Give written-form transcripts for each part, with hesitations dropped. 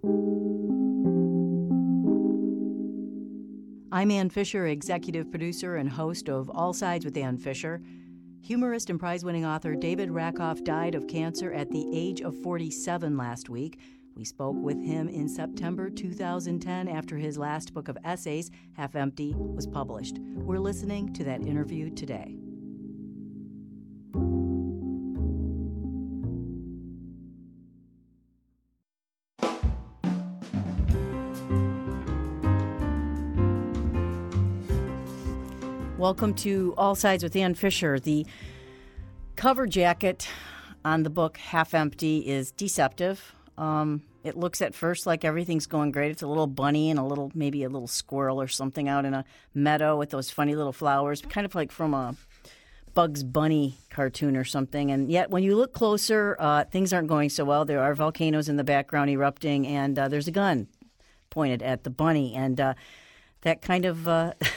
I'm Ann Fisher, executive producer and host of All Sides with Ann Fisher. Humorist and prize-winning author David Rakoff died of cancer at the age of 47 last week. We spoke with him in September 2010 after his last book of essays, Half Empty, was published. We're listening to that interview today. Welcome to All Sides with Ann Fisher. The cover jacket on the book Half Empty is deceptive. It looks at first like everything's going great. It's a little bunny and maybe a little squirrel or something out in a meadow with those funny little flowers, kind of like from a Bugs Bunny cartoon or something. And yet when you look closer, things aren't going so well. There are volcanoes in the background erupting, and there's a gun pointed at the bunny. And that kind of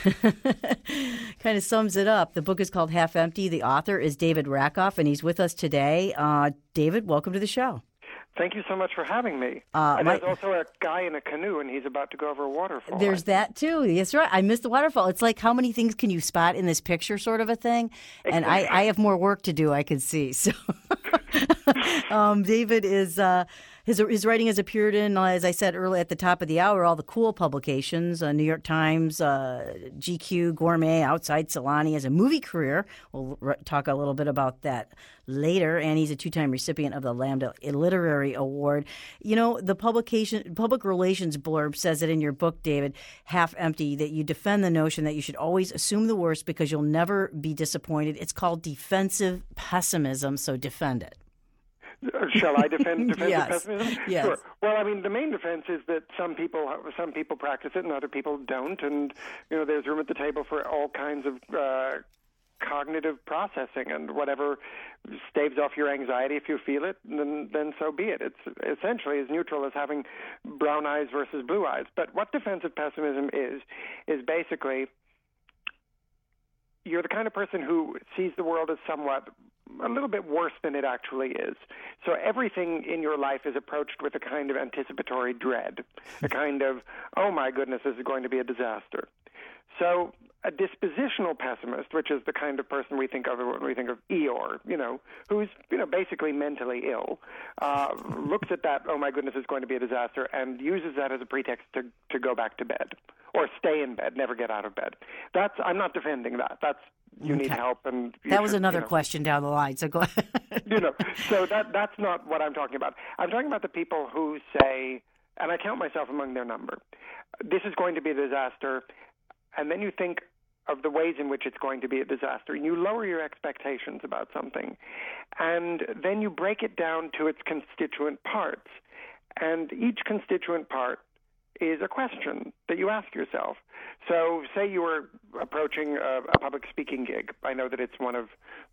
sums it up. The book is called Half Empty. The author is David Rakoff, and he's with us today. David, welcome to the show. Thank you so much for having me. There's also a guy in a canoe, and he's about to go over a waterfall. There's that, too. That's right. I missed the waterfall. It's like, how many things can you spot in this picture sort of a thing? And I have more work to do, I can see. So David is... His writing has appeared in, as I said earlier at the top of the hour, all the cool publications, New York Times, GQ, Gourmet, Outside, Salon. He has a movie career. We'll talk a little bit about that later. And he's a two-time recipient of the Lambda Literary Award. You know, the public relations blurb says it in your book, David, Half Empty, that you defend the notion that you should always assume the worst because you'll never be disappointed. It's called defensive pessimism, so defend it. Shall I defend defensive pessimism? Yes. Sure. Well, I mean, the main defense is that some people practice it and other people don't, and there's room at the table for all kinds of cognitive processing, and whatever staves off your anxiety, if you feel it, then so be it. It's essentially as neutral as having brown eyes versus blue eyes. But what defensive pessimism is basically you're the kind of person who sees the world as somewhat a little bit worse than it actually is. So everything in your life is approached with a kind of anticipatory dread, a kind of, oh my goodness, this is going to be a disaster. So a dispositional pessimist, which is the kind of person we think of when we think of Eeyore, who's basically mentally ill, looks at that, oh my goodness, it's going to be a disaster, and uses that as a pretext to go back to bed or stay in bed, never get out of bed. I'm not defending that. You need help, and that was another question down the line. So go ahead. So that's not what I'm talking about. I'm talking about the people who say, and I count myself among their number, this is going to be a disaster, and then you think of the ways in which it's going to be a disaster, and you lower your expectations about something, and then you break it down to its constituent parts, and each constituent part is a question that you ask yourself. So say you were approaching a public speaking gig. I know that it's one of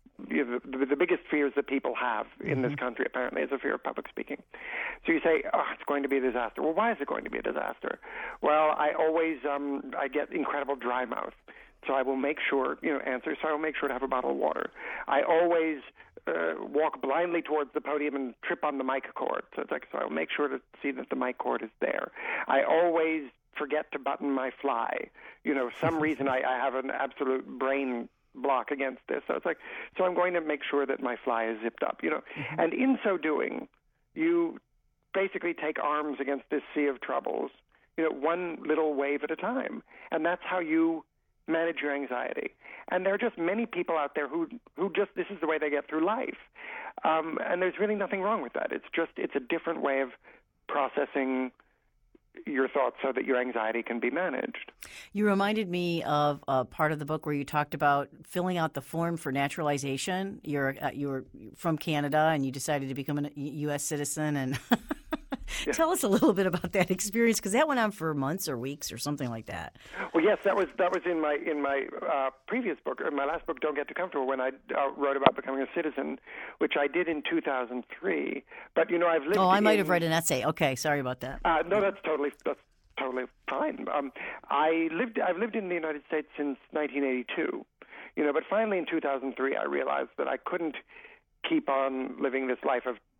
the biggest fears that people have in this country, apparently, is a fear of public speaking. So you say, oh, it's going to be a disaster. Well, why is it going to be a disaster? Well, I always I get incredible dry mouth. So I will make sure, answer. So I will make sure to have a bottle of water. I always walk blindly towards the podium and trip on the mic cord. So I'll make sure to see that the mic cord is there. I always forget to button my fly. Some reason I have an absolute brain block against this. So I'm going to make sure that my fly is zipped up, And in so doing, you basically take arms against this sea of troubles, one little wave at a time. And that's how you manage your anxiety. And there are just many people out there who just, this is the way they get through life. And there's really nothing wrong with that. It's a different way of processing your thoughts so that your anxiety can be managed. You reminded me of a part of the book where you talked about filling out the form for naturalization. You were from Canada and you decided to become a U.S. citizen. And Yeah. Tell us a little bit about that experience, because that went on for months or weeks or something like that. Well, yes, that was in my previous book, my last book, Don't Get Too Comfortable, when I wrote about becoming a citizen, which I did in 2003. But I've lived. Oh, I might have read an essay. Okay, sorry about that. No, that's totally fine. I've lived in the United States since 1982. But finally in 2003, I realized that I couldn't keep on living this life of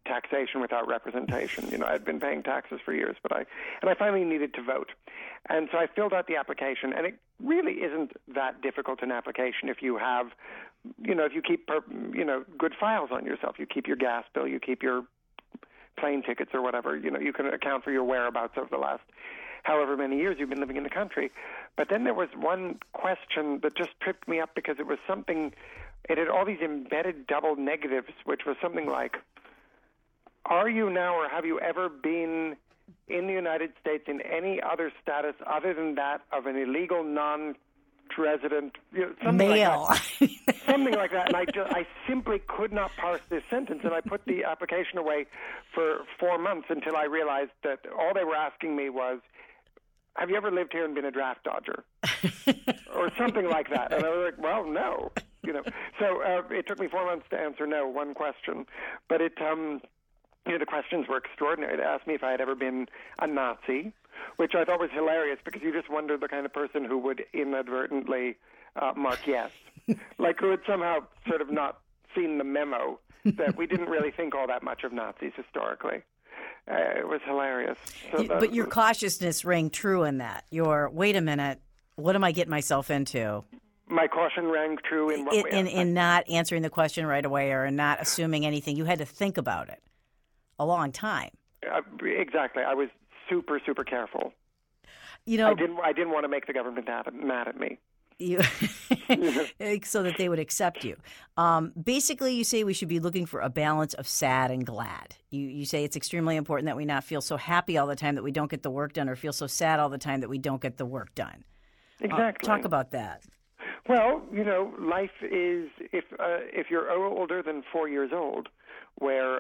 taxation without representation. You know, I'd been paying taxes for years, but I finally needed to vote. And so I filled out the application, and it really isn't that difficult an application if you have, if you keep, good files on yourself. You keep your gas bill, you keep your plane tickets or whatever. You know, you can account for your whereabouts over the last however many years you've been living in the country. But then there was one question that just tripped me up because it was something, it had all these embedded double negatives, which was something like, are you now or have you ever been in the United States in any other status other than that of an illegal non-resident, something male, like that. Something like that. And I simply could not parse this sentence, and I put the application away for 4 months until I realized that all they were asking me was, have you ever lived here and been a draft dodger? Or something like that. And I was like, well, no. So it took me 4 months to answer no, one question. But the questions were extraordinary. They asked me if I had ever been a Nazi, which I thought was hilarious because you just wondered the kind of person who would inadvertently mark yes. Like who had somehow sort of not seen the memo that we didn't really think all that much of Nazis historically. It was hilarious. But your cautiousness rang true in that. Wait a minute, what am I getting myself into? My caution rang true in what way? In not answering the question right away or in not assuming anything. You had to think about it a long time. Exactly. I was super, super careful. I didn't want to make the government mad at me. So that they would accept you. Basically, you say we should be looking for a balance of sad and glad. You say it's extremely important that we not feel so happy all the time that we don't get the work done or feel so sad all the time that we don't get the work done. Exactly. Talk about that. Well, life is, if you're older than 4 years old, where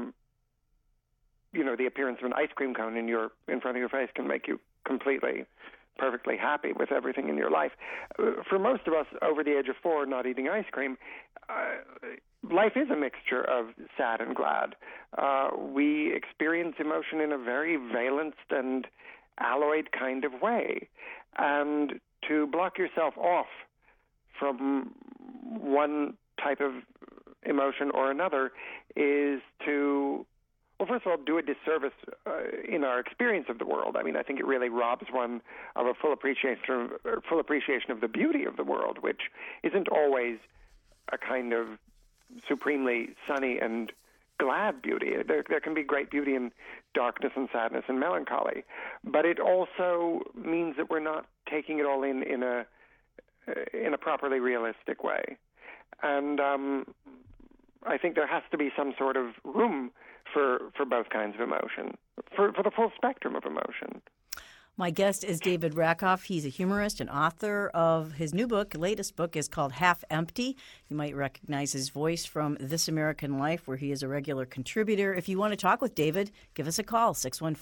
the appearance of an ice cream cone in front of your face can make you completely, perfectly happy with everything in your life. For most of us over the age of 4 not eating ice cream, life is a mixture of sad and glad. We experience emotion in a very valenced and alloyed kind of way. And to block yourself off from one type of emotion or another is to, well, first of all, do a disservice in our experience of the world. I mean, I think it really robs one of a full appreciation of the beauty of the world, which isn't always a kind of supremely sunny and glad beauty. There can be great beauty in darkness and sadness and melancholy, but it also means that we're not taking it all in a properly realistic way. And I think there has to be some sort of room for both kinds of emotion, for the full spectrum of emotion. My guest is David Rakoff. He's a humorist and author of his new book. Latest book is called Half Empty. You might recognize his voice from This American Life, where he is a regular contributor. If you want to talk with David, give us a call,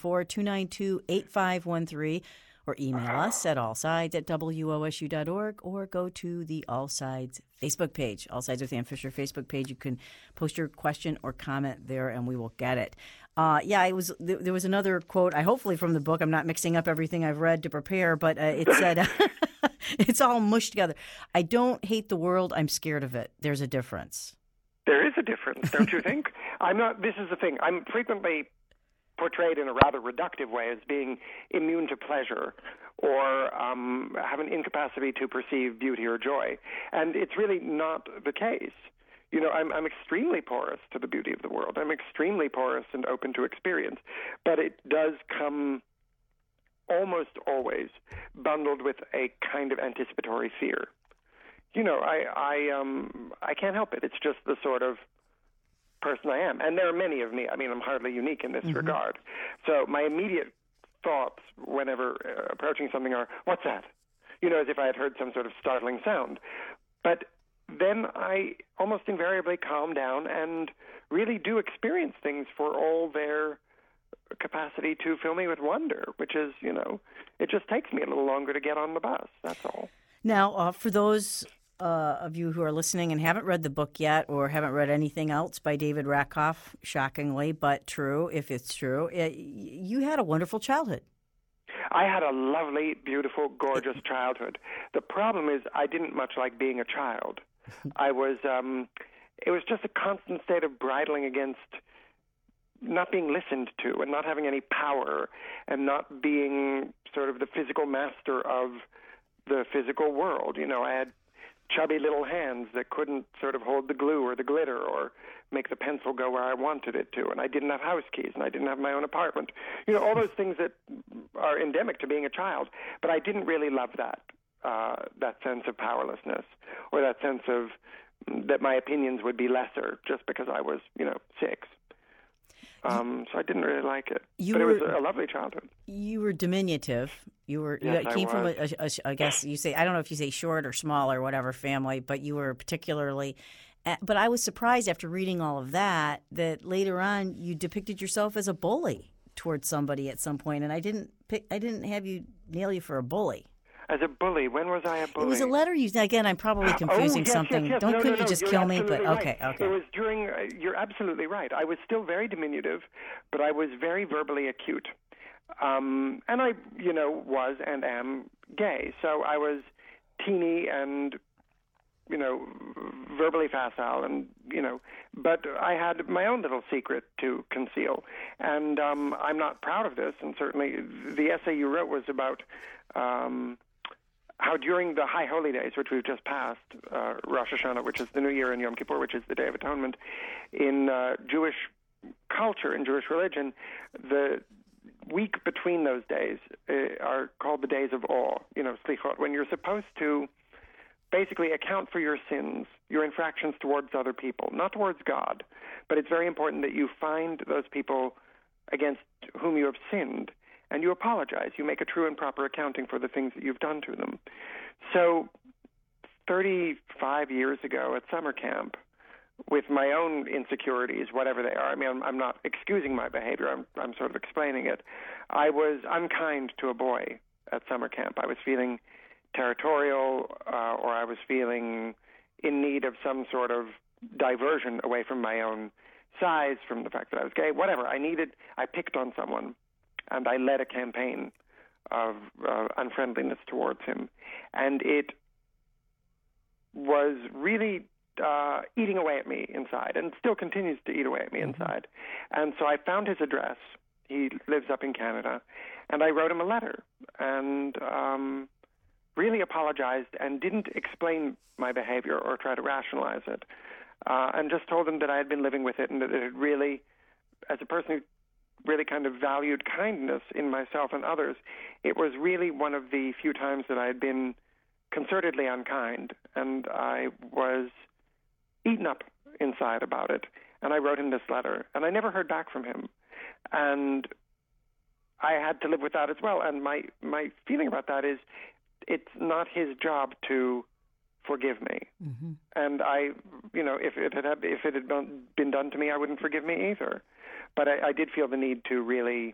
614-292-8513, or email us at allsides@wosu.org, or go to the All Sides Facebook page, All Sides with Ann Fisher Facebook page. You can post your question or comment there, and we will get it. There was another quote, hopefully from the book. I'm not mixing up everything I've read to prepare, but it said, it's all mushed together. I don't hate the world. I'm scared of it. There's a difference. There is a difference, don't you think? This is the thing. I'm frequently portrayed in a rather reductive way as being immune to pleasure or have an incapacity to perceive beauty or joy. And it's really not the case. I'm extremely porous to the beauty of the world. I'm extremely porous and open to experience. But it does come almost always bundled with a kind of anticipatory fear. I can't help it. It's just the sort of person I am. And there are many of me. I mean, I'm hardly unique in this regard. So my immediate thoughts whenever approaching something are, what's that? As if I had heard some sort of startling sound. But then I almost invariably calm down and really do experience things for all their capacity to fill me with wonder, which is, it just takes me a little longer to get on the bus. That's all. Now, for those of you who are listening and haven't read the book yet or haven't read anything else by David Rakoff, shockingly, but true, if it's true, you had a wonderful childhood. I had a lovely, beautiful, gorgeous childhood. The problem is I didn't much like being a child. It was just a constant state of bridling against not being listened to and not having any power and not being sort of the physical master of the physical world. You know, I had chubby little hands that couldn't sort of hold the glue or the glitter or make the pencil go where I wanted it to, and I didn't have house keys, and I didn't have my own apartment. You know, all those things that are endemic to being a child, but I didn't really love that sense of powerlessness or that sense of that my opinions would be lesser just because I was, 6. So I didn't really like it. It was a lovely childhood. You were diminutive. Yes, came from I guess you say, I don't know if you say short or small or whatever family, but you were particularly. But I was surprised after reading all of that later on you depicted yourself as a bully towards somebody at some point, and I didn't have you nail you for a bully. As a bully? When was I a bully? It was a letter you... Again, I'm probably confusing something. Yes. Couldn't you just kill me? But right. Okay. It was during... you're absolutely right. I was still very diminutive, but I was very verbally acute. And I, was and am gay. So I was teeny and, verbally facile and, but I had my own little secret to conceal. And I'm not proud of this. And certainly the essay you wrote was about... how during the High Holy Days, which we've just passed, Rosh Hashanah, which is the New Year, and Yom Kippur, which is the Day of Atonement, in Jewish culture, in Jewish religion, the week between those days are called the days of awe, slichot, when you're supposed to basically account for your sins, your infractions towards other people, not towards God. But it's very important that you find those people against whom you have sinned, and you apologize. You make a true and proper accounting for the things that you've done to them. So 35 years ago at summer camp, with my own insecurities, whatever they are, I mean, I'm not excusing my behavior, I'm sort of explaining it. I was unkind to a boy at summer camp. I was feeling territorial, or I was feeling in need of some sort of diversion away from my own size, from the fact that I was gay, whatever. I picked on someone. And I led a campaign of unfriendliness towards him. And it was really eating away at me inside, and still continues to eat away at me inside. And so I found his address. He lives up in Canada. And I wrote him a letter and really apologized and didn't explain my behavior or try to rationalize it, and just told him that I had been living with it and that it had really, as a person who really kind of valued kindness in myself and others, it was really one of the few times that I had been concertedly unkind, and I was eaten up inside about it. And I wrote him this letter, and I never heard back from him. And I had to live with that as well. And my feeling about that is it's not his job to forgive me. Mm-hmm. And I, if it had been done to me, I wouldn't forgive me either. But I did feel the need to really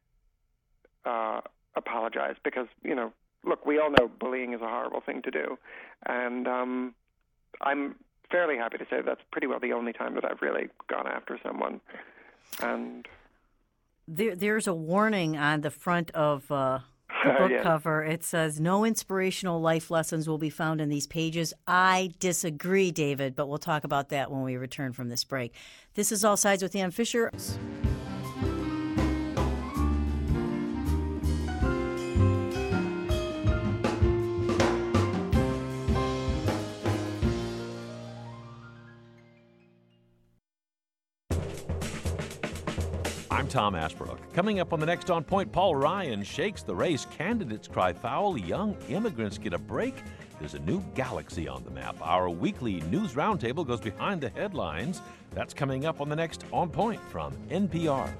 apologize because, look, we all know bullying is a horrible thing to do. And I'm fairly happy to say that's pretty well the only time that I've really gone after someone. And there's a warning on the front of the book cover. It says, no inspirational life lessons will be found in these pages. I disagree, David, but we'll talk about that when we return from this break. This is All Sides with Ann Fisher. I'm Tom Ashbrook. Coming up on the next On Point, Paul Ryan shakes the race. Candidates cry foul. Young immigrants get a break. There's a new galaxy on the map. Our weekly news roundtable goes behind the headlines. That's coming up on the next On Point from NPR.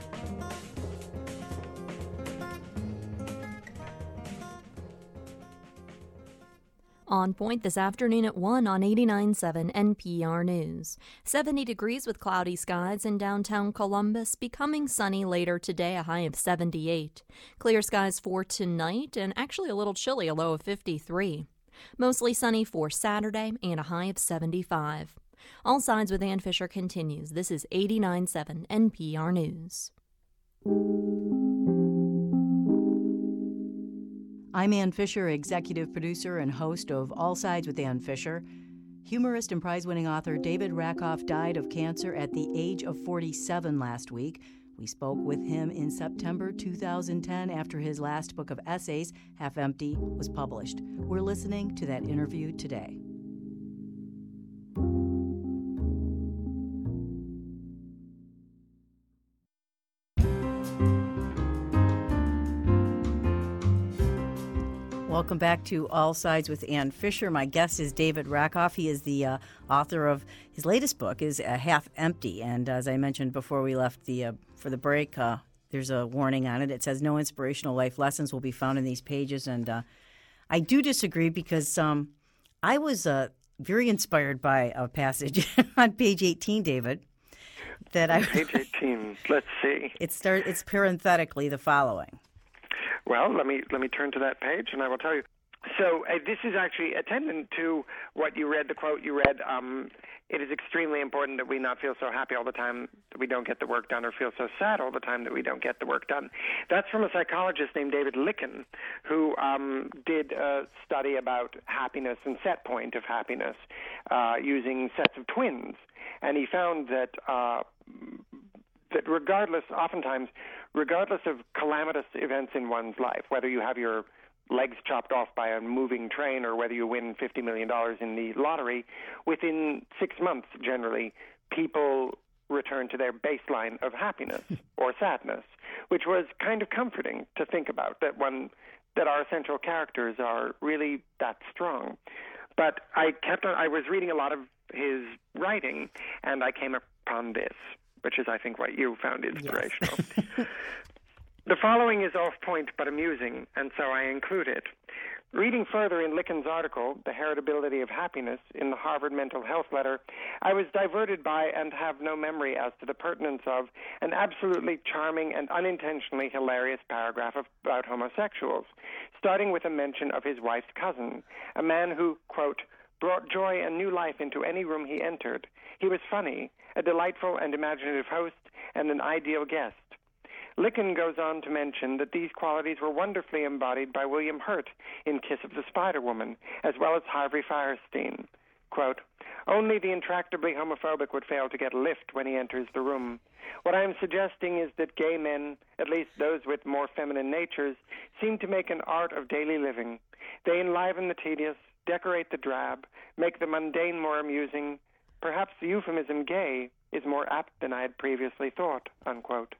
On Point this afternoon at 1 on 89.7 NPR News. 70 degrees with cloudy skies in downtown Columbus, becoming sunny later today, a high of 78. Clear skies for tonight, and actually a little chilly, a low of 53. Mostly sunny for Saturday, and a high of 75. All Sides with Ann Fisher continues. This is 89.7 NPR News. I'm Ann Fisher, executive producer and host of All Sides with Ann Fisher. Humorist and prize-winning author David Rakoff died of cancer at the age of 47 last week. We spoke with him in September 2010 after his last book of essays, Half Empty, was published. We're listening to that interview today. Welcome back to All Sides with Ann Fisher. My guest is David Rakoff. He is the author of his latest book, is Half Empty. And as I mentioned before we left for the break, there's a warning on it. It says no inspirational life lessons will be found in these pages. And I do disagree because I was very inspired by a passage on page 18, David. Page 18. Let's see. It's parenthetically the following. Well, let me turn to that page, and I will tell you. So this is actually attendant to what you read, the quote you read. It is extremely important that we not feel so happy all the time that we don't get the work done, or feel so sad all the time that we don't get the work done. That's from a psychologist named David Lykken, who did a study about happiness and set point of happiness using sets of twins. And he found that oftentimes, regardless of calamitous events in one's life, whether you have your legs chopped off by a moving train or whether you win $50 million in the lottery, within 6 months, generally, people return to their baseline of happiness or sadness, which was kind of comforting to think about, that our essential characters are really that strong. But I was reading a lot of his writing, and I came upon this, which is, I think, what you found inspirational. Yes. The following is off-point but amusing, and so I include it. Reading further in Lykken's article, The Heritability of Happiness, in the Harvard Mental Health Letter, I was diverted by and have no memory as to the pertinence of an absolutely charming and unintentionally hilarious paragraph about homosexuals, starting with a mention of his wife's cousin, a man who, quote, brought joy and new life into any room he entered. He was funny, a delightful and imaginative host, and an ideal guest. Lykken goes on to mention that these qualities were wonderfully embodied by William Hurt in Kiss of the Spider Woman, as well as Harvey Fierstein. Quote, only the intractably homophobic would fail to get a lift when he enters the room. What I am suggesting is that gay men, at least those with more feminine natures, seem to make an art of daily living. They enliven the tedious, decorate the drab, make the mundane more amusing. Perhaps the euphemism gay is more apt than I had previously thought, unquote.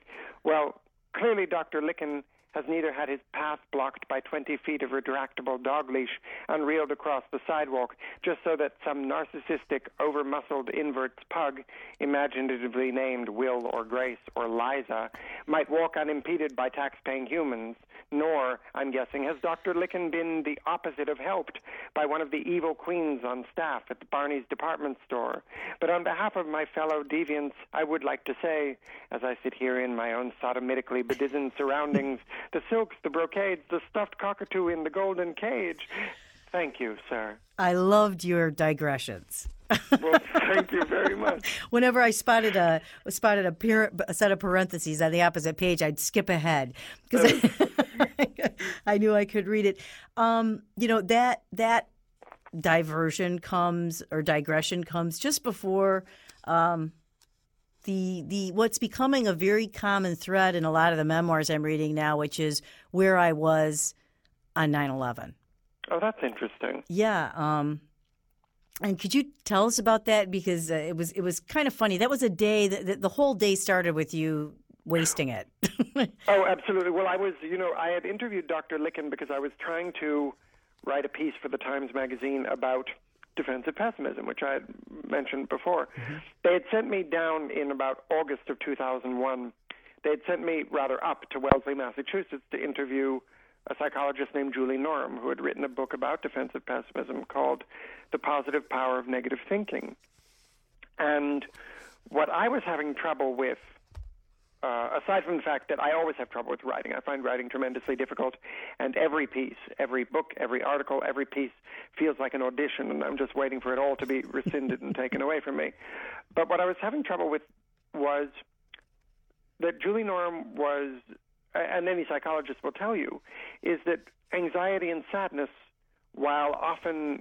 Well, clearly Dr. Lykken has neither had his path blocked by 20 feet of retractable dog leash unreeled across the sidewalk just so that some narcissistic, over-muscled invert's pug, imaginatively named Will or Grace or Liza, might walk unimpeded by tax-paying humans, nor, I'm guessing, has Dr. Lykken been the opposite of helped by one of the evil queens on staff at the Barney's department store. But on behalf of my fellow deviants, I would like to say, as I sit here in my own sodomitically bedizened surroundings, the silks, the brocades, the stuffed cockatoo in the golden cage. Thank you, sir. I loved your digressions. Well, thank you very much. Whenever I spotted a set of parentheses on the opposite page, I'd skip ahead because I knew I could read it. That digression comes just before the what's becoming a very common thread in a lot of the memoirs I'm reading now, which is where I was on 9/11. Oh, that's interesting. Yeah. And could you tell us about that? Because it was kind of funny. That was a day that the whole day started with you wasting it. Oh, absolutely. Well, I had interviewed Dr. Lykken because I was trying to write a piece for the Times Magazine about defensive pessimism, which I had mentioned before. Mm-hmm. They had sent me down in about August of 2001. They had sent me rather up to Wellesley, Massachusetts, to interview a psychologist named Julie Norm, who had written a book about defensive pessimism called The Positive Power of Negative Thinking. And what I was having trouble with, aside from the fact that I always have trouble with writing, I find writing tremendously difficult, and every piece, every book, every article, every piece feels like an audition, and I'm just waiting for it all to be rescinded and taken away from me. But what I was having trouble with was that Julie Norm was, and any psychologist will tell you, is that anxiety and sadness, while often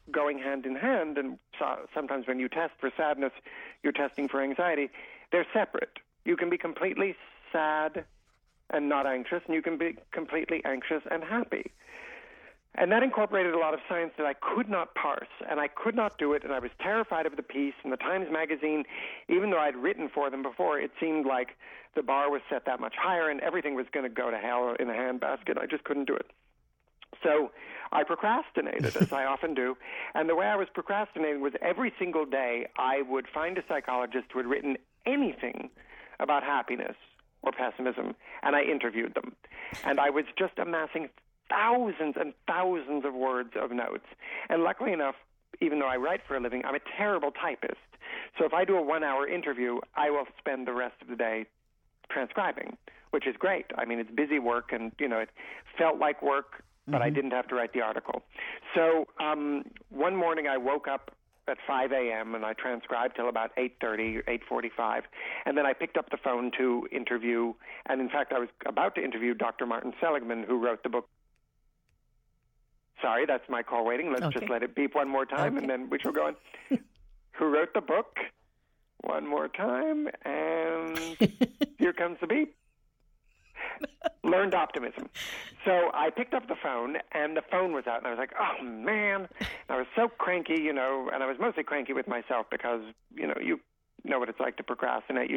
going hand in hand, and sometimes when you test for sadness, you're testing for anxiety. They're separate. You can be completely sad and not anxious, and you can be completely anxious and happy. And that incorporated a lot of science that I could not parse, and I could not do it, and I was terrified of the piece. And the Times Magazine, even though I'd written for them before, it seemed like the bar was set that much higher, and everything was going to go to hell in a handbasket. I just couldn't do it. So I procrastinated, as I often do. And the way I was procrastinating was every single day I would find a psychologist who had written anything about happiness or pessimism, and I interviewed them. And I was just amassing thousands and thousands of words of notes. And luckily enough, even though I write for a living, I'm a terrible typist. So if I do a 1-hour interview, I will spend the rest of the day transcribing, which is great. I mean, it's busy work, and, it felt like work, but I didn't have to write the article. So one morning I woke up at 5 a.m. and I transcribed till about 8:30, 8:45, and then I picked up the phone to interview, and in fact I was about to interview Dr. Martin Seligman, who wrote the book. Sorry, that's my call waiting. Let's just let it beep one more time, and then we shall go on. Who wrote the book? One more time, and here comes the beep. Learned Optimism. So I picked up the phone, and the phone was out, and I was like, oh, man. And I was so cranky, and I was mostly cranky with myself because, you know what it's like to procrastinate.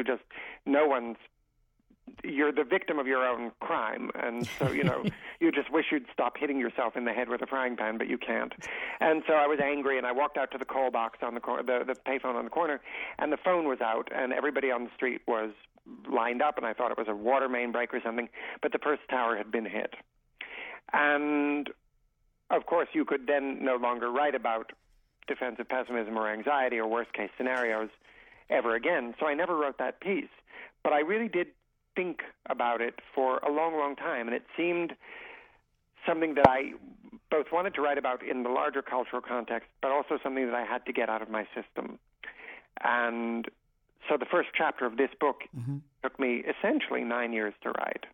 You're the victim of your own crime, and so, you just wish you'd stop hitting yourself in the head with a frying pan, but you can't. And so I was angry, and I walked out to the call box on the payphone on the corner, and the phone was out, and everybody on the street was lined up, and I thought it was a water main break or something, but the first tower had been hit. And, of course, you could then no longer write about defensive pessimism or anxiety or worst-case scenarios ever again, so I never wrote that piece. But I really did think about it for a long, long time, and it seemed something that I both wanted to write about in the larger cultural context, but also something that I had to get out of my system. And so the first chapter of this book took me essentially 9 years to write.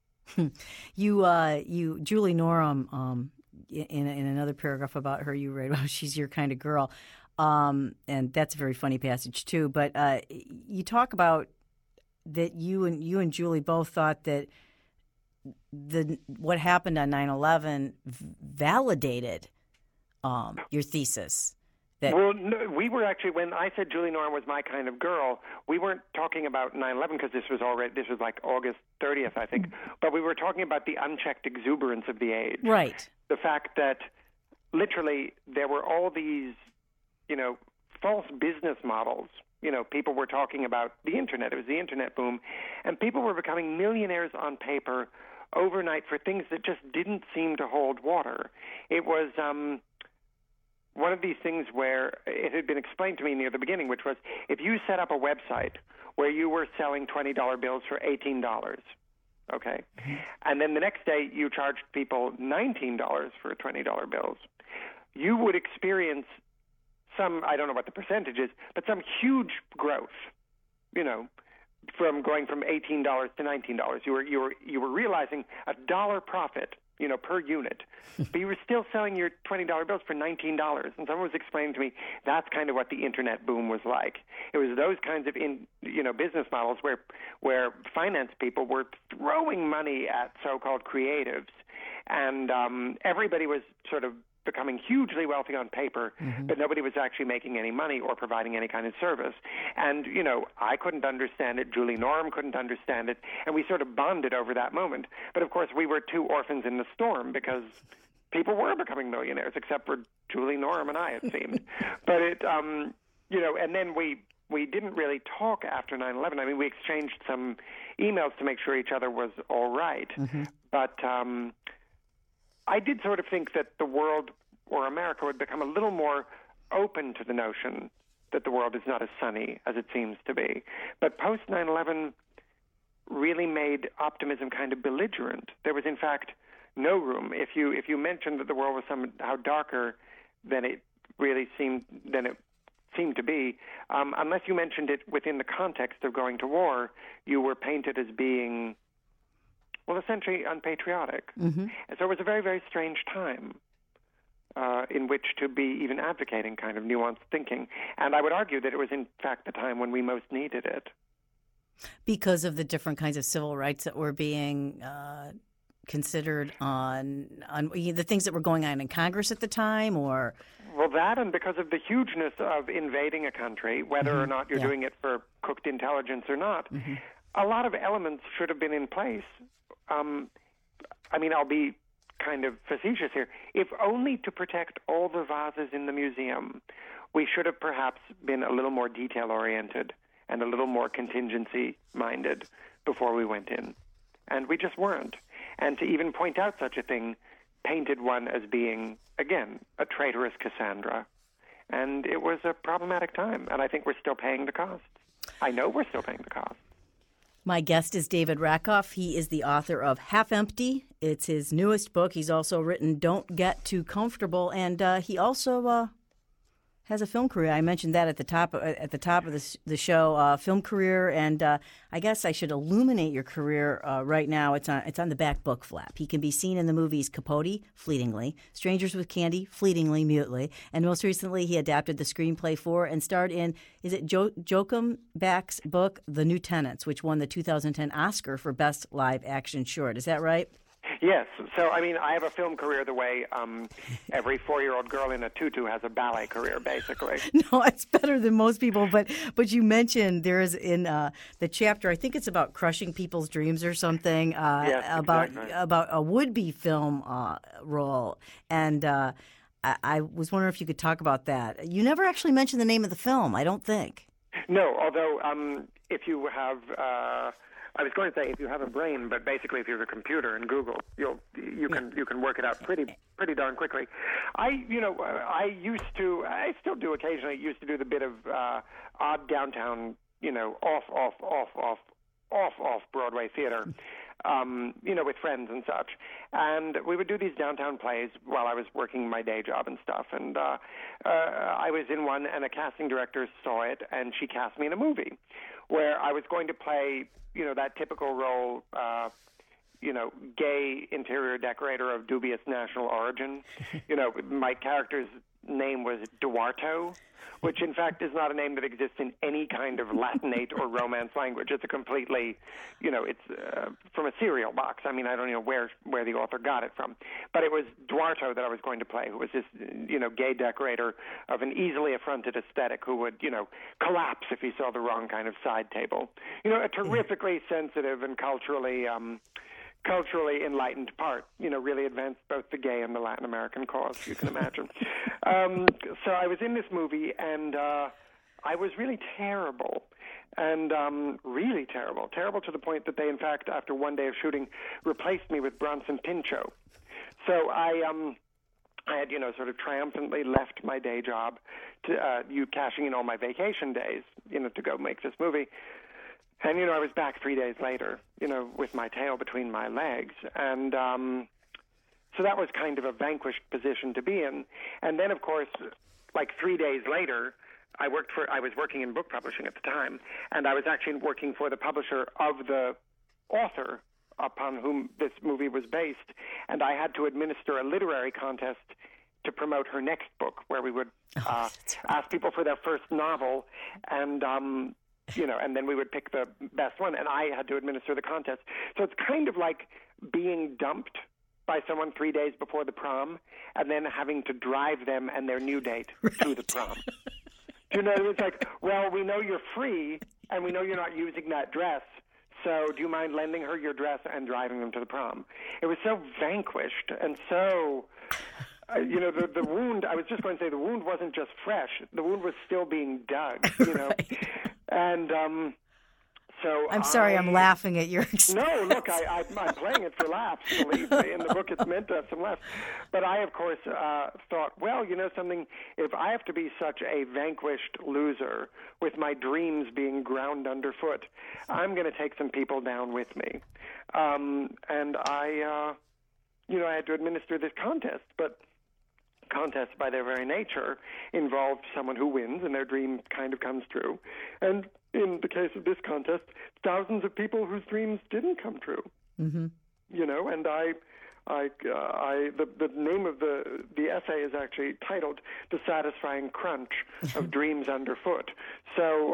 Julie Norham, in another paragraph about her, you write, well, she's your kind of girl. And that's a very funny passage, too. But you talk about that you and Julie both thought that what happened on 9/11 validated your thesis. Well, no, we were actually, when I said Julie Norham was my kind of girl, we weren't talking about 9/11 because this was like August 30th, I think. But we were talking about the unchecked exuberance of the age. Right. The fact that literally there were all these, false business models. People were talking about the Internet. It was the Internet boom. And people were becoming millionaires on paper overnight for things that just didn't seem to hold water. It was one of these things where it had been explained to me near the beginning, which was if you set up a website where you were selling $20 bills for $18, okay, and then the next day you charged people $19 for $20 bills, you would experience some, I don't know what the percentage is, but some huge growth, from going from $18 to $19. You were realizing a dollar profit, per unit, but you were still selling your $20 bills for $19. And someone was explaining to me that's kind of what the Internet boom was like. It was those kinds of business models where finance people were throwing money at so-called creatives, and everybody was sort of becoming hugely wealthy on paper, but nobody was actually making any money or providing any kind of service. And, I couldn't understand it. Julie Norham couldn't understand it. And we sort of bonded over that moment. But, of course, we were two orphans in the storm because people were becoming millionaires, except for Julie Norham and I, it seemed. But it, and then we didn't really talk after 9/11. I mean, we exchanged some emails to make sure each other was all right. But I did sort of think that the world, or America, would become a little more open to the notion that the world is not as sunny as it seems to be. But post 9/11 really made optimism kind of belligerent. There was, in fact, no room. If you mentioned that the world was somehow darker than it really seemed to be, unless you mentioned it within the context of going to war, you were painted as being, well, essentially unpatriotic. And so it was a very, very strange time. in which to be even advocating kind of nuanced thinking. And I would argue that it was, in fact, the time when we most needed it. Because of the different kinds of civil rights that were being considered on the things that were going on in Congress at the time, or? Well, that, and because of the hugeness of invading a country, whether or not you're doing it for cooked intelligence or not, a lot of elements should have been in place. I mean, I'll be kind of facetious here. If only to protect all the vases in the museum, we should have perhaps been a little more detail-oriented and a little more contingency-minded before we went in. And we just weren't. And to even point out such a thing painted one as being, again, a traitorous Cassandra. And it was a problematic time, and I think we're still paying the cost. I know we're still paying the cost. My guest is David Rakoff. He is the author of Half Empty. It's his newest book. He's also written Don't Get Too Comfortable, and he also has a film career. I mentioned that at the top of the show, film career, and I guess I should illuminate your career right now. It's on the back book flap. He can be seen in the movies Capote, fleetingly, Strangers with Candy, fleetingly, mutely, and most recently he adapted the screenplay for and starred in, is it Joachim Back's book, The New Tenants, which won the 2010 Oscar for Best Live Action Short. Is that right? Yes. So, I mean, I have a film career the way every 4-year-old girl in a tutu has a ballet career, basically. No, it's better than most people. But you mentioned there is in the chapter, I think it's about crushing people's dreams or something, yes, about a would-be film role. And I was wondering if you could talk about that. You never actually mentioned the name of the film, I don't think. No, although if you have... I was going to say if you have a brain, but basically if you have a computer and Google, you can work it out pretty darn quickly. I still do occasionally. Used to do the bit of odd downtown, off Broadway theater, with friends and such. And we would do these downtown plays while I was working my day job and stuff. And I was in one, and a casting director saw it, and she cast me in a movie where I was going to play, that typical role, gay interior decorator of dubious national origin. My character's name was Duarto, which in fact is not a name that exists in any kind of Latinate or Romance language. It's a completely, it's from a cereal box. I mean, I don't know where the author got it from. But it was Duarto that I was going to play, who was this, gay decorator of an easily affronted aesthetic who would, collapse if he saw the wrong kind of side table. A terrifically sensitive and culturally enlightened part, really advanced both the gay and the Latin American cause, you can imagine. So I was in this movie, and I was really terrible, and really terrible to the point that they, in fact, after one day of shooting, replaced me with Bronson Pinchot. So I had, sort of triumphantly left my day job, cashing in all my vacation days, to go make this movie. And, I was back 3 days later, with my tail between my legs. And so that was kind of a vanquished position to be in. And then, of course, like 3 days later, I was working in book publishing at the time, and I was actually working for the publisher of the author upon whom this movie was based. And I had to administer a literary contest to promote her next book, where we would ask people for their first novel, and and then we would pick the best one, and I had to administer the contest. So it's kind of like being dumped by someone 3 days before the prom, and then having to drive them and their new date to the prom. It's like, well, we know you're free, and we know you're not using that dress, so do you mind lending her your dress and driving them to the prom? It was so vanquished, and so... the wound, I was just going to say, the wound wasn't just fresh. The wound was still being dug, Right. And so I'm sorry, I'm laughing at your expense. No, look, I'm playing it for laughs, believe me. In the book, it's meant to have some laughs. But I, of course, thought, well, something, if I have to be such a vanquished loser with my dreams being ground underfoot, I'm going to take some people down with me. And I had to administer this contest, but contests by their very nature involve someone who wins and their dream kind of comes true. And in the case of this contest, thousands of people whose dreams didn't come true. Mm-hmm. And I The name of the essay is actually titled "The Satisfying Crunch of Dreams Underfoot." So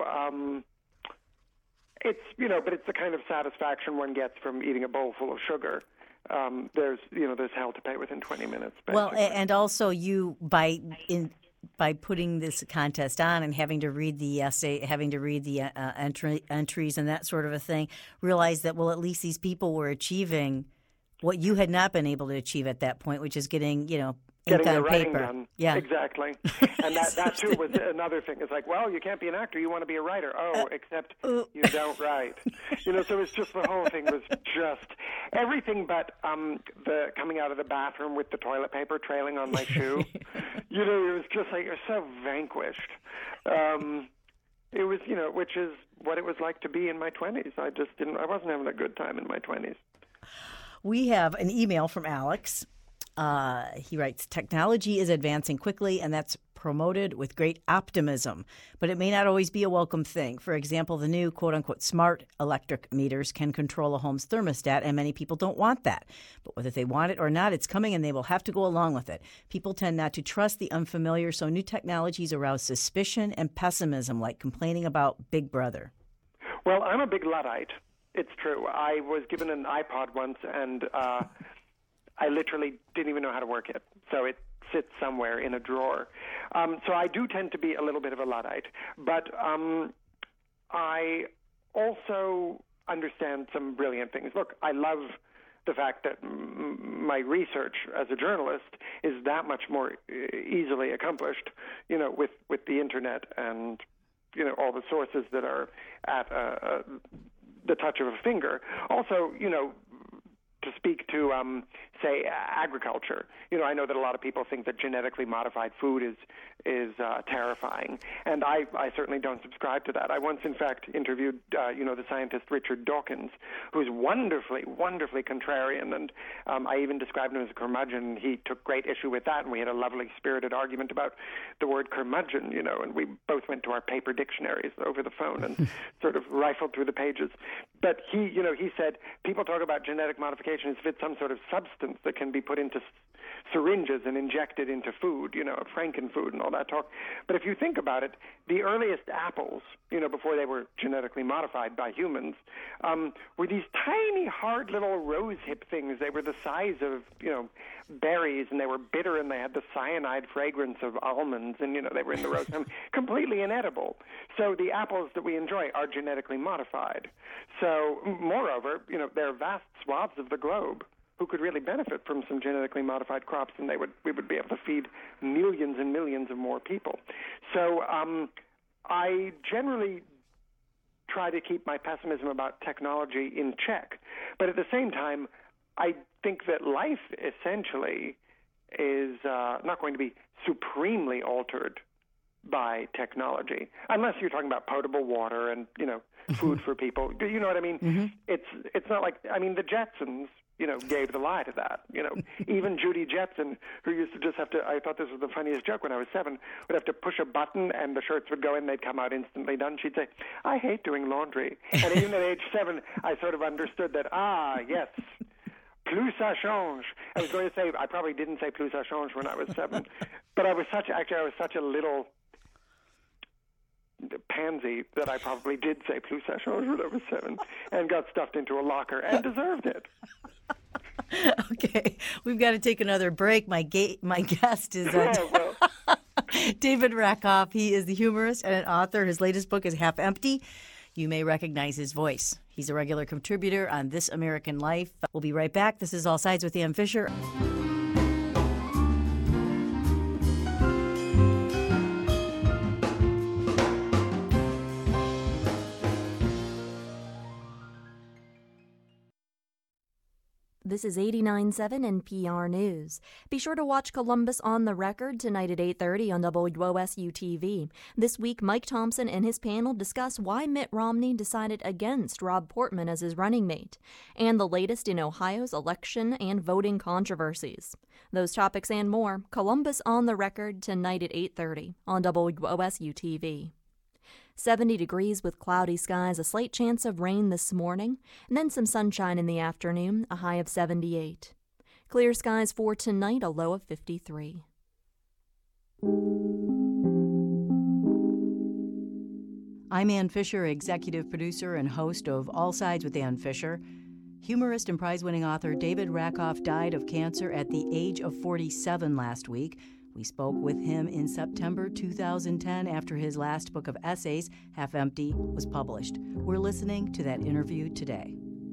it's but it's the kind of satisfaction one gets from eating a bowl full of sugar. There's hell to pay within 20 minutes. Basically. Well, and also you by putting this contest on and having to read the essay, having to read the entries and that sort of a thing, realize that, well, at least these people were achieving what you had not been able to achieve at that point, which is getting ink on paper. Done. Yeah, exactly. And that too was another thing. It's like, well, you can't be an actor; you want to be a writer. Oh, except you don't write. So it's just the whole thing was just everything but the coming out of the bathroom with the toilet paper trailing on my shoe. It was just like you're so vanquished. It was, which is what it was like to be in my 20s. I wasn't having a good time in my 20s. We have an email from Alex. He writes, technology is advancing quickly, and that's promoted with great optimism, but it may not always be a welcome thing. For example, the new quote-unquote smart electric meters can control a home's thermostat, and many people don't want that. But whether they want it or not, it's coming, and they will have to go along with it. People tend not to trust the unfamiliar, so new technologies arouse suspicion and pessimism, like complaining about Big Brother. Well, I'm a big Luddite. It's true. I was given an iPod once, and I literally didn't even know how to work it. So it sits somewhere in a drawer. So I do tend to be a little bit of a Luddite. But I also understand some brilliant things. Look, I love the fact that my research as a journalist is that much more easily accomplished, with the internet and, all the sources that are at the touch of a finger. Also, to speak to, say, agriculture. I know that a lot of people think that genetically modified food is terrifying, and I certainly don't subscribe to that. I once, in fact, interviewed, the scientist Richard Dawkins, who's wonderfully, wonderfully contrarian, and I even described him as a curmudgeon. He took great issue with that, and we had a lovely, spirited argument about the word curmudgeon, and we both went to our paper dictionaries over the phone and sort of rifled through the pages. But he said, people talk about genetic modification as if it's some sort of substance that can be put into syringes and injected into food, frankenfood and all that talk. But if you think about it, the earliest apples, before they were genetically modified by humans, were these tiny, hard little rose hip things. They were the size of, berries, and they were bitter, and they had the cyanide fragrance of almonds, and, they were in the rose, completely inedible. So the apples that we enjoy are genetically modified. So, moreover, there are vast swaths of the globe who could really benefit from some genetically modified crops, and we would be able to feed millions and millions of more people. So I generally try to keep my pessimism about technology in check. But at the same time, I think that life essentially is not going to be supremely altered by technology, unless you're talking about potable water and, food for people. Do you know what I mean? Mm-hmm. It's not like, the Jetsons, gave the lie to that. Even Judy Jetson, who used to just have to, I thought this was the funniest joke when I was 7, would have to push a button and the shirts would go in, they'd come out instantly done. She'd say, I hate doing laundry. And even at age 7, I sort of understood that, yes, plus ça change. I was going to say, I probably didn't say plus ça change when I was 7, but I was such a little pansy that I probably did say plus ça change when I was 7 and got stuffed into a locker and deserved it. Okay, we've got to take another break. My guest is David Rakoff. He is the humorist and an author. His latest book is Half Empty. You may recognize his voice. He's a regular contributor on This American Life. We'll be right back. This is All Sides with Ann Fisher. This is 89.7 NPR News. Be sure to watch Columbus on the Record tonight at 8:30 on WOSU-TV. This week, Mike Thompson and his panel discuss why Mitt Romney decided against Rob Portman as his running mate, and the latest in Ohio's election and voting controversies. Those topics and more, Columbus on the Record tonight at 8:30 on WOSU-TV. 70 degrees with cloudy skies, a slight chance of rain this morning, and then some sunshine in the afternoon, a high of 78. Clear skies for tonight, a low of 53. I'm Ann Fisher, executive producer and host of All Sides with Ann Fisher. Humorist and prize-winning author David Rakoff died of cancer at the age of 47 last week. We spoke with him in September 2010 after his last book of essays, Half Empty, was published. We're listening to that interview today.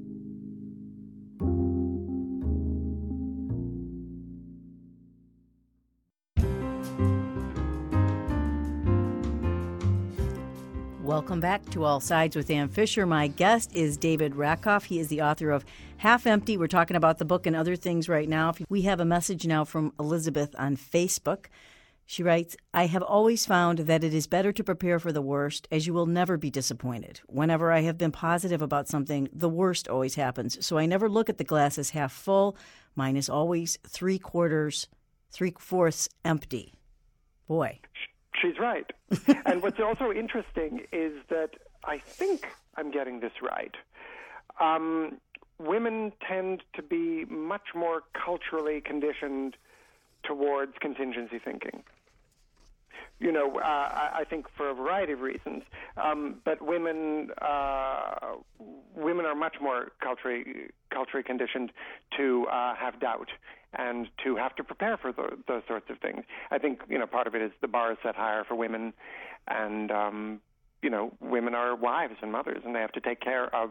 Welcome back to All Sides with Ann Fisher. My guest is David Rakoff. He is the author of Half Empty. We're talking about the book and other things right now. We have a message now from Elizabeth on Facebook. She writes, I have always found that it is better to prepare for the worst, as you will never be disappointed. Whenever I have been positive about something, the worst always happens. So I never look at the glass as half full. Mine is always 3/4, 3/4 empty. Boy. She's right. And what's also interesting is that I think I'm getting this right. Women tend to be much more culturally conditioned towards contingency thinking. You know, I think for a variety of reasons. But women are much more culturally conditioned to have doubt and to have to prepare for those sorts of things. I think, you know, part of it is the bar is set higher for women, and, you know, women are wives and mothers, and they have to take care of,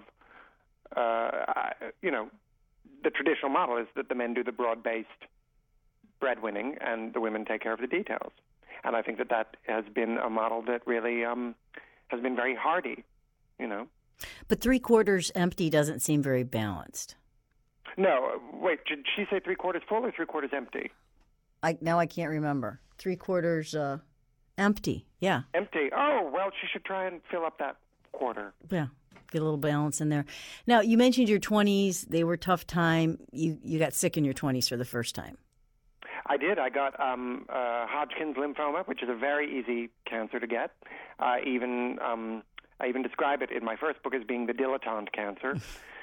you know, the traditional model is that the men do the broad-based breadwinning and the women take care of the details. And I think that has been a model that really has been very hardy, you know. But 3/4 empty doesn't seem very balanced. No, wait, did she say 3/4 full or 3/4 empty? Now I can't remember. 3/4 empty, yeah. Empty. Oh, well, she should try and fill up that quarter. Yeah, get a little balance in there. Now, you mentioned your 20s. They were a tough time. You got sick in your 20s for the first time. I did. I got Hodgkin's lymphoma, which is a very easy cancer to get. I even describe it in my first book as being the dilettante cancer.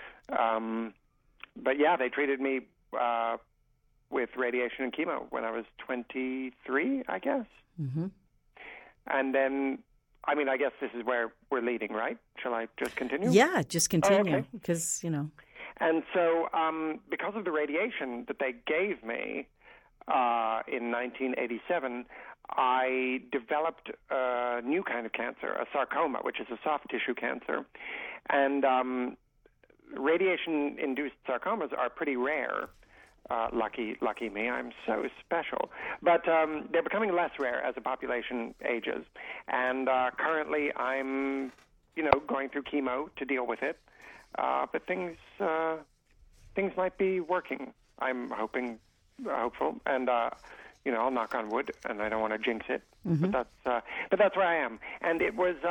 But yeah, they treated me with radiation and chemo when I was 23, I guess. Mm-hmm. And then, I mean, I guess this is where we're leading, right? Shall I just continue? Yeah, just continue, because, you know. And so because of the radiation that they gave me in 1987, I developed a new kind of cancer, a sarcoma, which is a soft tissue cancer. And radiation-induced sarcomas are pretty rare. Lucky me, I'm so special. But they're becoming less rare as the population ages. And currently I'm, you know, going through chemo to deal with it. But things might be working. I'm hopeful. And, you know, I'll knock on wood, and I don't want to jinx it. Mm-hmm. But that's where I am. And it was,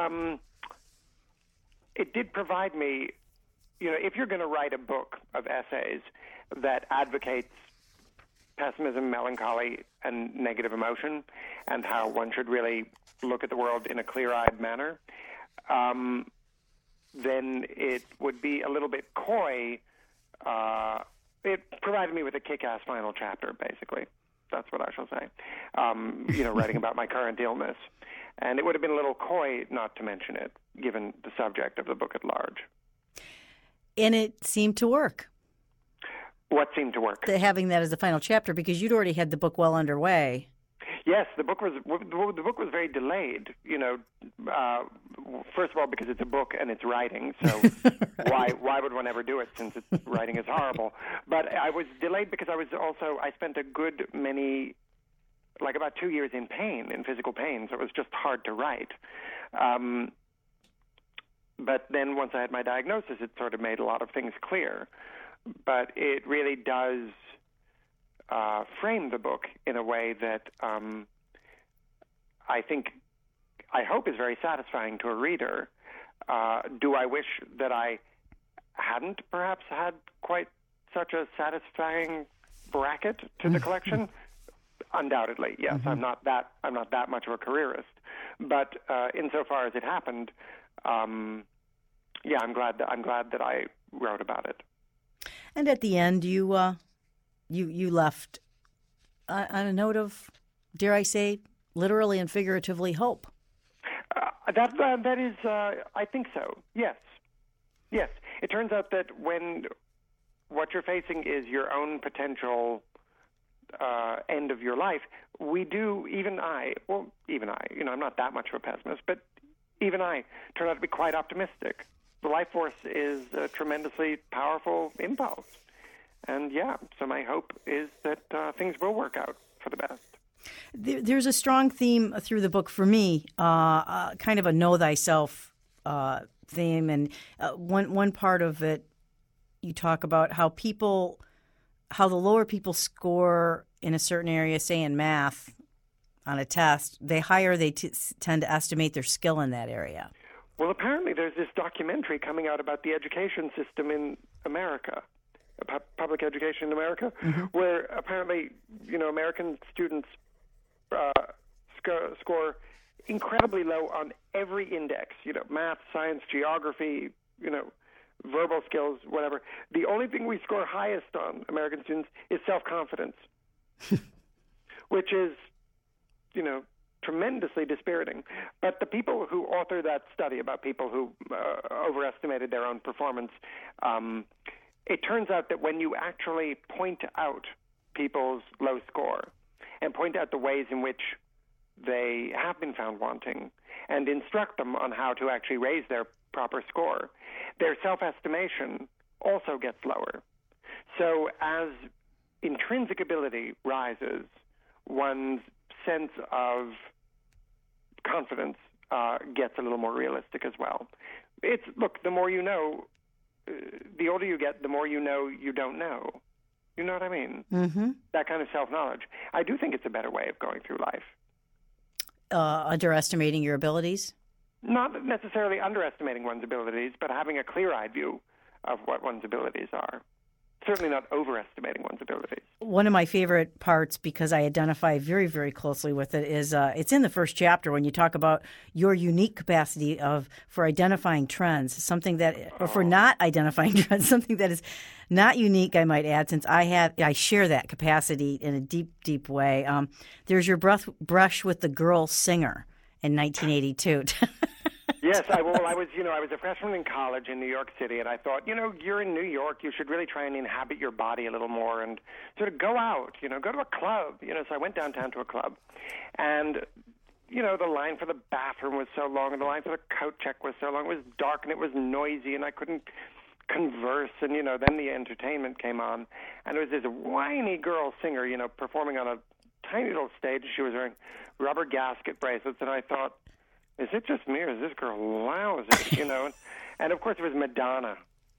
it did provide me, you know, if you're going to write a book of essays that advocates pessimism, melancholy, and negative emotion, and how one should really look at the world in a clear-eyed manner, then it would be a little bit coy. It provided me with a kick-ass final chapter, basically. That's what I shall say. You know, writing about my current illness. And it would have been a little coy not to mention it, given the subject of the book at large. And it seemed to work. What seemed to work? Having that as the final chapter, because you'd already had the book well underway. Yes, the book was very delayed. You know, first of all, because it's a book and it's writing, so right. why would one ever do it since writing is horrible? But I was delayed because I spent a good many, like about 2 years in physical pain, so it was just hard to write. But then once I had my diagnosis, it sort of made a lot of things clear. But it really does frame the book in a way that I hope is very satisfying to a reader. Do I wish that I hadn't perhaps had quite such a satisfying bracket to the collection? Undoubtedly, yes. Mm-hmm. I'm not that much of a careerist. But insofar as it happened, yeah, I'm glad that I wrote about it. And at the end, you you left on a note of, dare I say, literally and figuratively, hope. That is, I think so. Yes. It turns out that when what you're facing is your own potential end of your life, even I, I'm not that much of a pessimist, but even I turn out to be quite optimistic. The life force is a tremendously powerful impulse. And so my hope is that things will work out for the best. There's a strong theme through the book for me, kind of a know thyself theme. And one part of it, you talk about how the lower people score in a certain area, say in math, on a test, the higher they tend to estimate their skill in that area. Well, apparently there's this documentary coming out about the education system in America, public education in America, where apparently, American students score incredibly low on every index, math, science, geography, verbal skills, whatever. The only thing we score highest on, American students, is self-confidence, which is, tremendously dispiriting. But the people who authored that study about people who overestimated their own performance, it turns out that when you actually point out people's low score and point out the ways in which they have been found wanting and instruct them on how to actually raise their proper score, their self-estimation also gets lower. So as intrinsic ability rises, one's sense of confidence gets a little more realistic as well. The more you know, the older you get, the more you know you don't know. You know what I mean? Mm-hmm. That kind of self-knowledge. I do think it's a better way of going through life. Underestimating your abilities? Not necessarily underestimating one's abilities, but having a clear-eyed view of what one's abilities are. Certainly not overestimating one's abilities. One of my favorite parts, because I identify very, very closely with it, is it's in the first chapter when you talk about your unique capacity for identifying trends, for not identifying trends, something that is not unique, I might add, since I share that capacity in a deep, deep way. There's your brush with the girl singer in 1982. Yes, I was a freshman in college in New York City, and I thought, you're in New York, you should really try and inhabit your body a little more and sort of go out, go to a club. So I went downtown to a club, and, the line for the bathroom was so long, and the line for the coat check was so long. It was dark, and it was noisy, and I couldn't converse, and, then the entertainment came on, and it was this whiny girl singer, performing on a tiny little stage. She was wearing rubber gasket bracelets, and I thought, is it just me or is this girl lousy, And of course it was Madonna,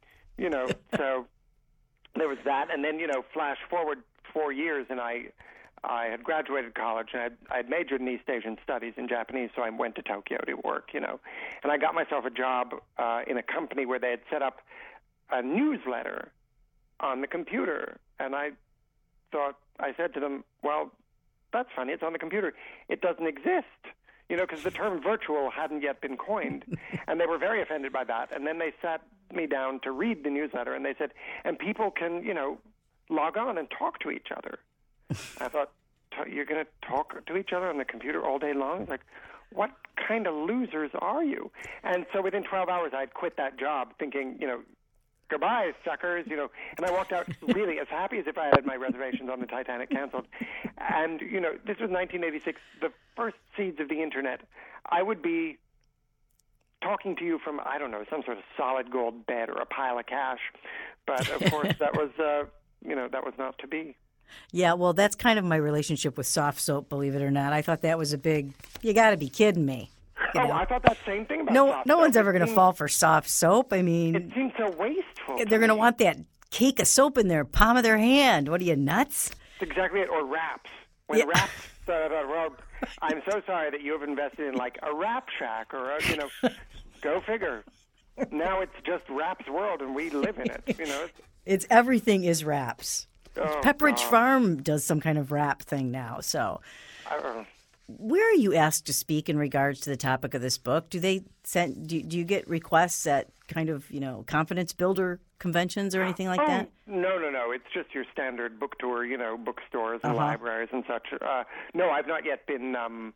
so there was that. And then, flash forward 4 years, and I had graduated college, and I had majored in East Asian studies in Japanese, so I went to Tokyo to work, and I got myself a job in a company where they had set up a newsletter on the computer. And I said to them, well, that's funny, it's on the computer. It doesn't exist. Because the term virtual hadn't yet been coined. And they were very offended by that. And then they sat me down to read the newsletter, and they said, and people can, log on and talk to each other. I thought, you're going to talk to each other on the computer all day long? It's like, what kind of losers are you? And so within 12 hours, I'd quit that job thinking, goodbye, suckers, and I walked out really as happy as if I had my reservations on the Titanic canceled. And, this was 1986, the first seeds of the Internet. I would be talking to you from, I don't know, some sort of solid gold bed or a pile of cash. But, of course, that was, that was not to be. Yeah, well, that's kind of my relationship with soft soap, believe it or not. I thought that was you got to be kidding me. I thought that same thing about soft soap. No one's ever going to fall for soft soap. I mean, it seems so wasteful. They're going to want that cake of soap in their palm of their hand. What are you, nuts? That's exactly it. Or wraps. When wraps, well, I'm so sorry that you have invested in like a Wrap Shack or go figure. Now it's just Wraps World, and we live in it. It's everything is wraps. Oh, Pepperidge Farm does some kind of wrap thing now. So. Where are you asked to speak in regards to the topic of this book? Do they do you get requests at kind of, confidence builder conventions or anything like that? No. It's just your standard book tour, bookstores and libraries and such. No, I've not yet been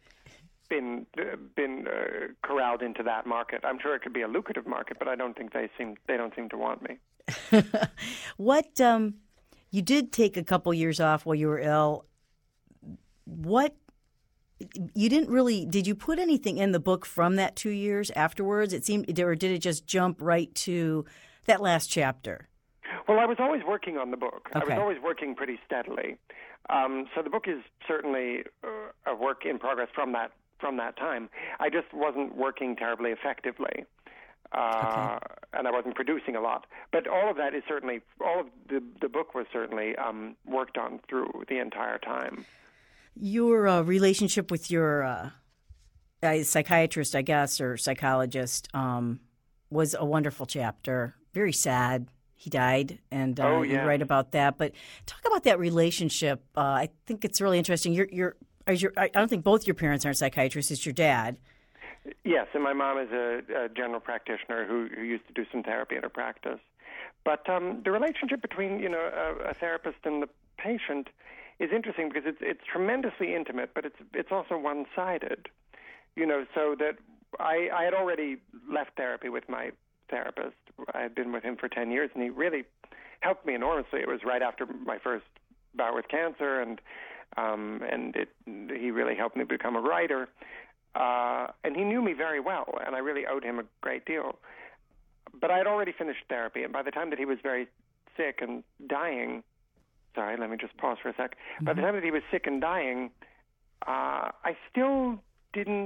corralled into that market. I'm sure it could be a lucrative market, but I don't think they don't seem to want me. What you did take a couple years off while you were ill. What you didn't really did you put anything in the book from that 2 years afterwards? It seemed, or did it just jump right to that last chapter? Well, I was always working on the book. Okay. I was always working pretty steadily. So the book is certainly a work in progress from that time. I just wasn't working terribly effectively. And I wasn't producing a lot. But all of that is certainly, all of the book was certainly worked on through the entire time. Your relationship with your psychiatrist, I guess, or psychologist was a wonderful chapter. Very sad. He died, and you write about that. But talk about that relationship. I think it's really interesting. I don't think both your parents are psychiatrists. It's your dad. Yes, and my mom is a general practitioner who used to do some therapy in her practice. But the relationship between a therapist and the patient is interesting because it's tremendously intimate, but it's also one-sided. So that I had already left therapy with my therapist. I had been with him for 10 years, and he really helped me enormously. It was right after my first bout with cancer, and he really helped me become a writer. And he knew me very well, and I really owed him a great deal. But I had already finished therapy, and by the time that he was very sick and dying, sorry, let me just pause for a sec. Mm-hmm. By the time that he was sick and dying, I still didn't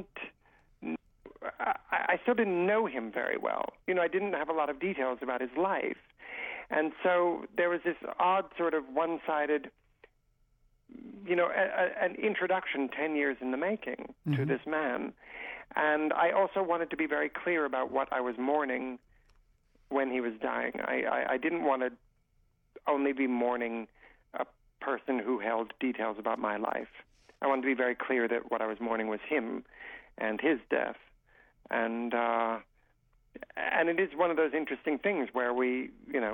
know him very well. I didn't have a lot of details about his life. And so there was this odd sort of one-sided, an introduction 10 years in the making to this man. And I also wanted to be very clear about what I was mourning when he was dying. I didn't want to only be mourning a person who held details about my life. I wanted to be very clear that what I was mourning was him and his death. And it is one of those interesting things where we,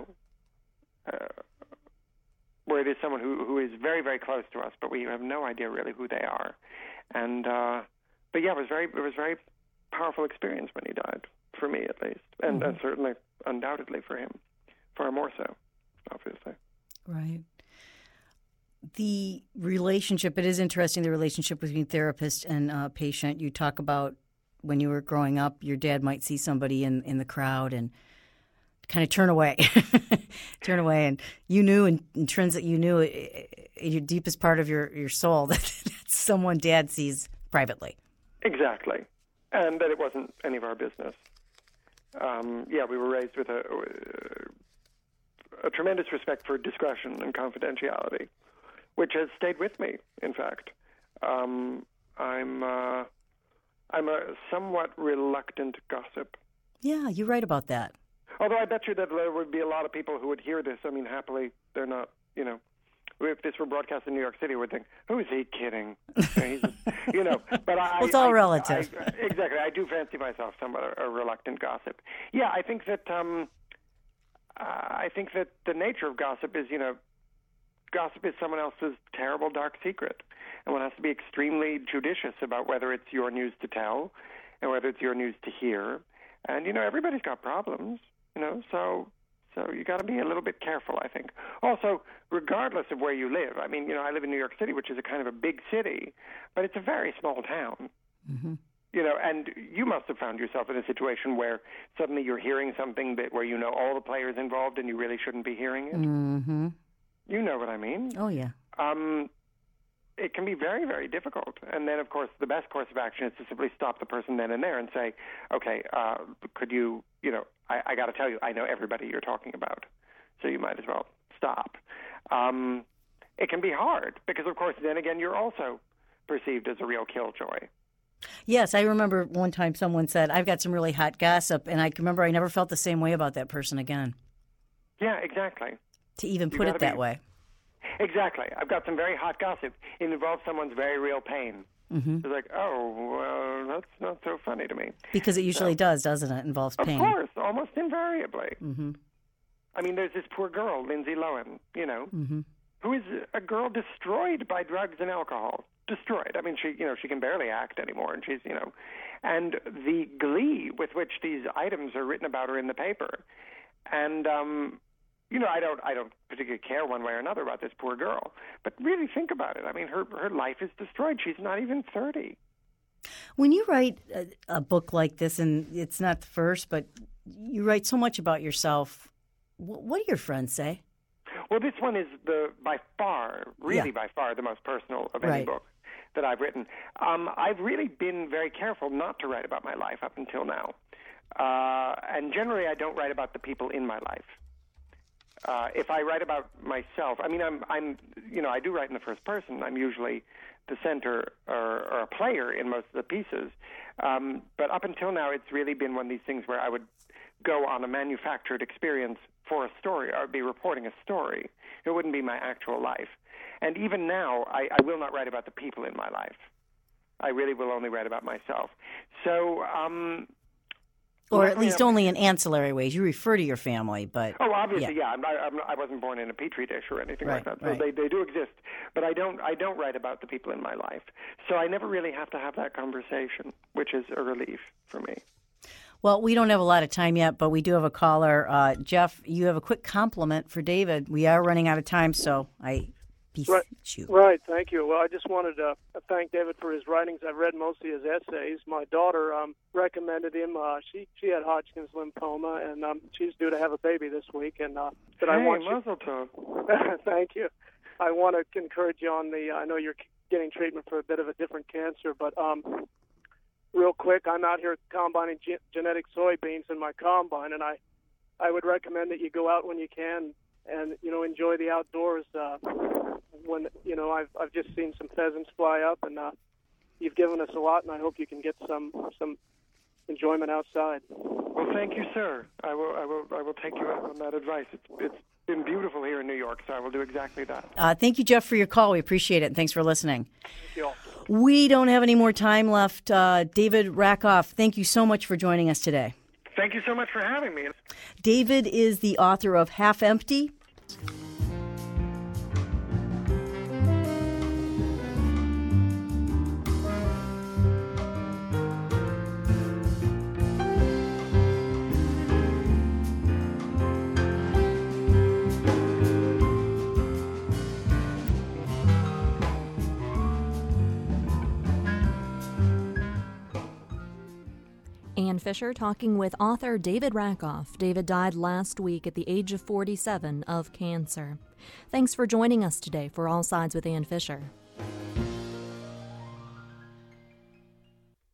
where it is someone who is very, very close to us, but we have no idea really who they are. And but yeah, it was very powerful experience when he died, for me at least, and certainly, undoubtedly for him, far more so, obviously. Right. The relationship, it is interesting, the relationship between therapist and patient. You talk about when you were growing up, your dad might see somebody in the crowd and kind of turn away, and you knew, in terms that you knew in your deepest part of your soul that that's someone Dad sees privately. Exactly, and that it wasn't any of our business. We were raised with a tremendous respect for discretion and confidentiality, which has stayed with me. In fact, I'm a somewhat reluctant gossip. Yeah, you write about that. Although I bet you that there would be a lot of people who would hear this. I mean, happily, they're not, if this were broadcast in New York City, would think, who is he kidding? But it's all relative. Exactly. I do fancy myself somewhat a reluctant gossip. Yeah, I think that the nature of gossip is, gossip is someone else's terrible, dark secret. And one has to be extremely judicious about whether it's your news to tell and whether it's your news to hear. And, everybody's got problems, so you got to be a little bit careful, I think. Also, regardless of where you live, I mean, I live in New York City, which is a kind of a big city, but it's a very small town. Mm-hmm. And you must have found yourself in a situation where suddenly you're hearing something where you know all the players involved and you really shouldn't be hearing it. Mm-hmm. You know what I mean? Oh, yeah. It can be very, very difficult. And then, of course, the best course of action is to simply stop the person then and there and say, okay, could you, I got to tell you, I know everybody you're talking about, so you might as well stop. It can be hard because, of course, then again, you're also perceived as a real killjoy. Yes, I remember one time someone said, I've got some really hot gossip, and I remember I never felt the same way about that person again. Yeah, exactly. To even put it that way. Exactly. I've got some very hot gossip. It involves someone's very real pain. Mm-hmm. It's like, oh, well, that's not so funny to me. Because it usually does, doesn't it? It involves pain. Of course, almost invariably. Mm-hmm. I mean, there's this poor girl, Lindsay Lohan, Mm-hmm. who is a girl destroyed by drugs and alcohol. Destroyed. I mean, she can barely act anymore, and she's, and the glee with which these items are written about her in the paper, and I don't particularly care one way or another about this poor girl, but really think about it. I mean, her life is destroyed. She's not even 30. When you write a book like this, and it's not the first, but you write so much about yourself, what do your friends say? Well, this one is by far the most personal of any book that I've written. I've really been very careful not to write about my life up until now. And generally I don't write about the people in my life. If I write about myself, I mean, I do write in the first person. I'm usually the center or a player in most of the pieces. But up until now, it's really been one of these things where I would go on a manufactured experience for a story, or be reporting a story. It wouldn't be my actual life. And even now, I will not write about the people in my life. I really will only write about myself. So, or at least only in ancillary ways. You refer to your family, but obviously, yeah. I wasn't born in a petri dish or anything like that. So they do exist, but I don't write about the people in my life. So I never really have to have that conversation, which is a relief for me. Well, we don't have a lot of time yet, but we do have a caller. Jeff, you have a quick compliment for David. We are running out of time, so I beseech you. Right, thank you. Well, I just wanted to thank David for his writings. I've read mostly his essays. My daughter recommended him. She had Hodgkin's lymphoma, and she's due to have a baby this week. And mazel tov. Thank you. I want to encourage you on I know you're getting treatment for a bit of a different cancer, but real quick, I'm out here combining genetic soybeans in my combine, and I would recommend that you go out when you can and enjoy the outdoors. When I've just seen some pheasants fly up, and you've given us a lot, and I hope you can get some enjoyment outside. Well, thank you, sir. I will take you up on that advice. It's been beautiful here in New York, so I will do exactly that. Thank you, Jeff, for your call. We appreciate it, and thanks for listening. Thank you all. We don't have any more time left. David Rakoff, thank you so much for joining us today. Thank you so much for having me. David is the author of Half Empty. Ann Fisher talking with author David Rakoff. David died last week at the age of 47 of cancer. Thanks for joining us today for All Sides with Ann Fisher.